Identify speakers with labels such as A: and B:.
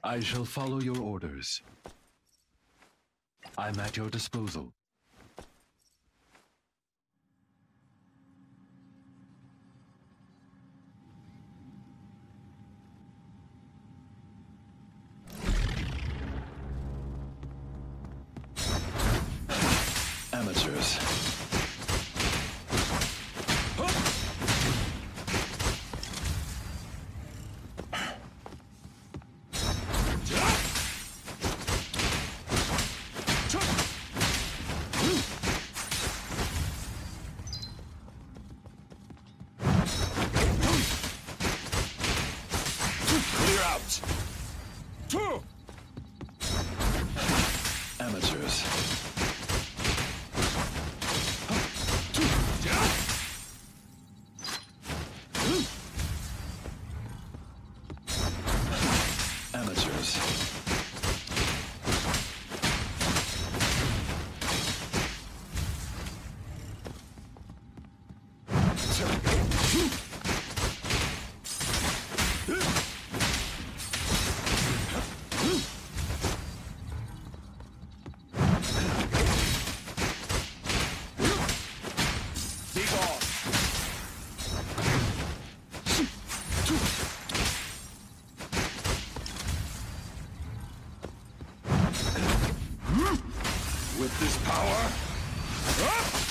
A: I shall follow your orders. I'm at your disposal. Amateurs.
B: Clear out!
A: Amateurs. Amateurs.
B: With this power...